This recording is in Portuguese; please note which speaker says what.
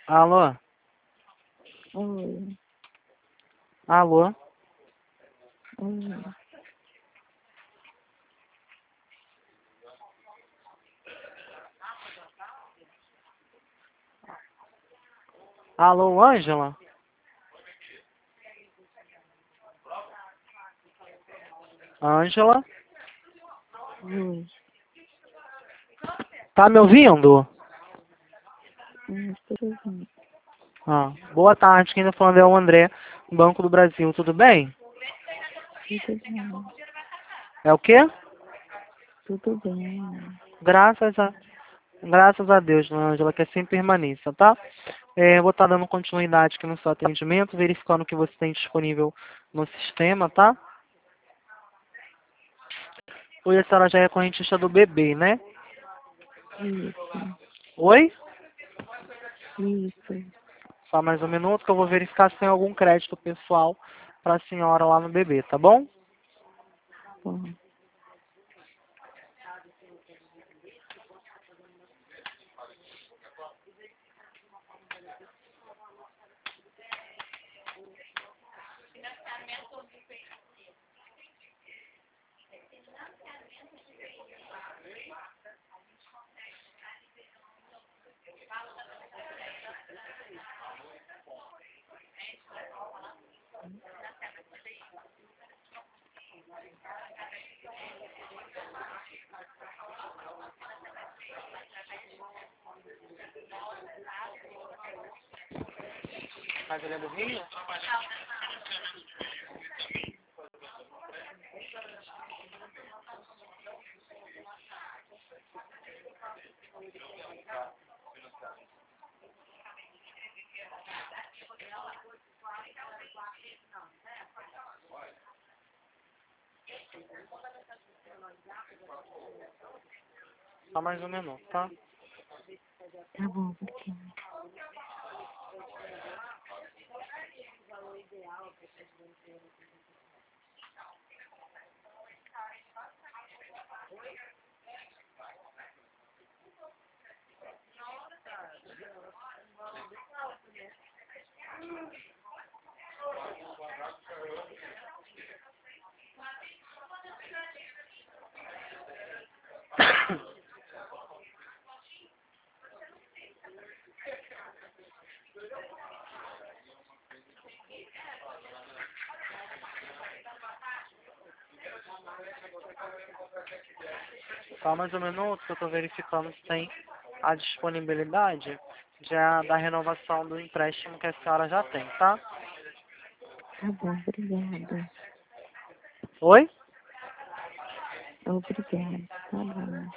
Speaker 1: Alô?
Speaker 2: Oi,
Speaker 1: Alô?
Speaker 2: oi.
Speaker 1: Alô, Ângela? Ângela?
Speaker 2: Oi.
Speaker 1: Tá me ouvindo?
Speaker 2: Estou ouvindo.
Speaker 1: Boa tarde, quem tá falando é o André, do Banco do Brasil, tudo bem?
Speaker 2: Tudo bem.
Speaker 1: É o quê?
Speaker 2: Tudo bem.
Speaker 1: Graças a Deus, dona Ângela, que assim permaneça, tá? Eu vou estar dando continuidade aqui no seu atendimento, verificando o que você tem disponível no sistema, tá? Hoje a senhora já é correntista do bebê, né?
Speaker 2: Isso,
Speaker 1: Oi?
Speaker 2: isso.
Speaker 1: Só mais um minuto que eu vou verificar se tem algum crédito pessoal para a senhora lá no bebê, tá bom?
Speaker 2: Bom,
Speaker 1: Mas ele é do Rio? Só mais um minuto, tá?
Speaker 2: tá bom, obrigada.
Speaker 1: Só mais um minuto que eu estou verificando se tem a disponibilidade da renovação do empréstimo que a senhora já tem, tá?
Speaker 2: Tá bom, obrigada.
Speaker 1: Oi?
Speaker 2: Obrigada, tá bom.